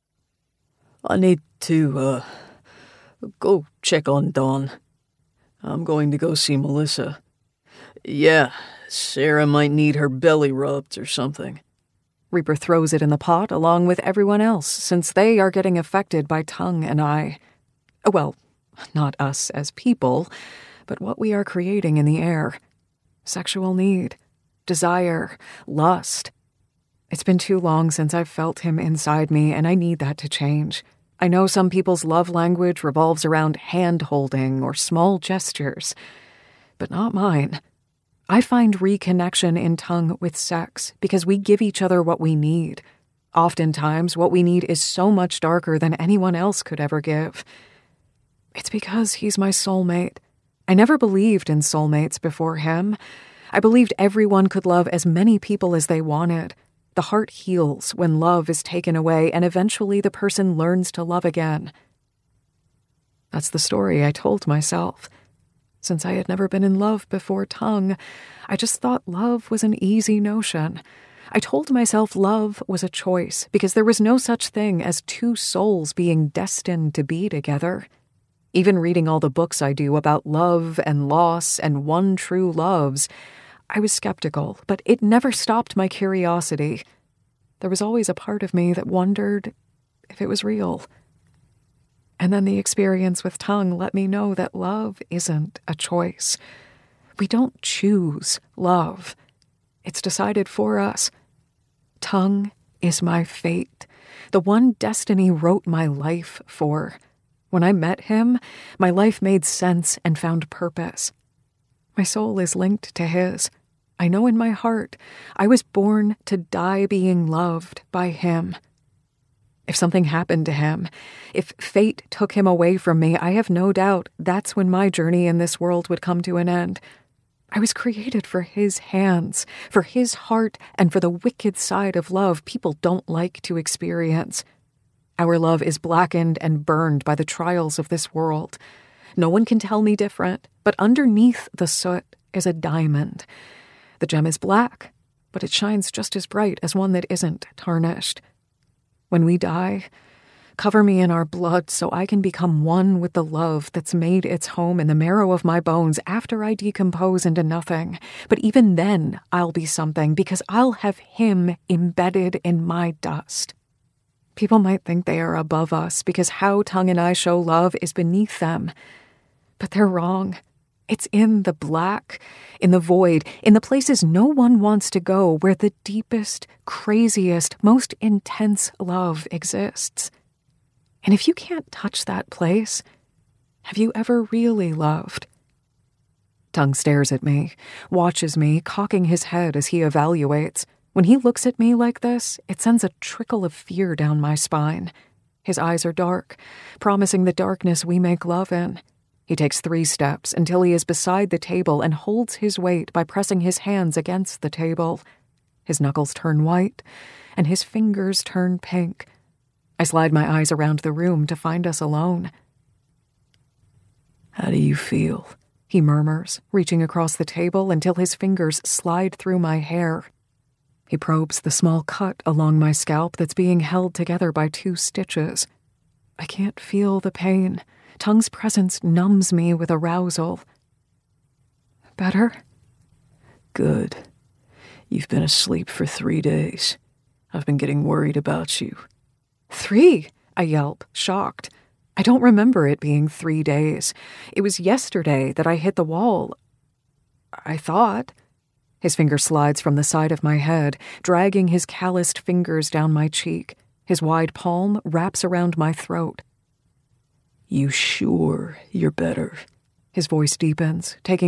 I need to, uh, go check on Dawn. I'm going to go see Melissa. Yeah, Sarah might need her belly rubbed or something. Reaper throws it in the pot along with everyone else, since they are getting affected by Tongue and I. Well, not us as people, but what we are creating in the air. Sexual need, desire, lust. It's been too long since I've felt him inside me, and I need that to change. I know some people's love language revolves around hand-holding or small gestures, but not mine. I find reconnection in Tongue with sex because we give each other what we need. Oftentimes, what we need is so much darker than anyone else could ever give. It's because he's my soulmate. I never believed in soulmates before him. I believed everyone could love as many people as they wanted. The heart heals when love is taken away, and eventually the person learns to love again. That's the story I told myself. Since I had never been in love before Tongue, I just thought love was an easy notion. I told myself love was a choice because there was no such thing as two souls being destined to be together. Even reading all the books I do about love and loss and one true loves, I was skeptical, but it never stopped my curiosity. There was always a part of me that wondered if it was real. And then the experience with Tongue let me know that love isn't a choice. We don't choose love. It's decided for us. Tongue is my fate, the one destiny wrote my life for. When I met him, my life made sense and found purpose. My soul is linked to his. I know in my heart I was born to die being loved by him. If something happened to him, if fate took him away from me, I have no doubt that's when my journey in this world would come to an end. I was created for his hands, for his heart, and for the wicked side of love people don't like to experience. Our love is blackened and burned by the trials of this world. No one can tell me different, but underneath the soot is a diamond. The gem is black, but it shines just as bright as one that isn't tarnished. When we die, cover me in our blood so I can become one with the love that's made its home in the marrow of my bones after I decompose into nothing. But even then, I'll be something because I'll have him embedded in my dust. People might think they are above us because how Tongue and I show love is beneath them. But they're wrong. It's in the black, in the void, in the places no one wants to go where the deepest, craziest, most intense love exists. And if you can't touch that place, have you ever really loved? Tongue stares at me, watches me, cocking his head as he evaluates. When he looks at me like this, it sends a trickle of fear down my spine. His eyes are dark, promising the darkness we make love in. He takes three steps until he is beside the table and holds his weight by pressing his hands against the table. His knuckles turn white, and his fingers turn pink. I slide my eyes around the room to find us alone. "How do you feel?" he murmurs, reaching across the table until his fingers slide through my hair. He probes the small cut along my scalp that's being held together by two stitches. I can't feel the pain. Tongue's presence numbs me with arousal. Better? Good. You've been asleep for three days. I've been getting worried about you. Three? I yelp, shocked. I don't remember it being three days. It was yesterday that I hit the wall. I thought. His finger slides from the side of my head, dragging his calloused fingers down my cheek. His wide palm wraps around my throat. You sure you're better? His voice deepens, taking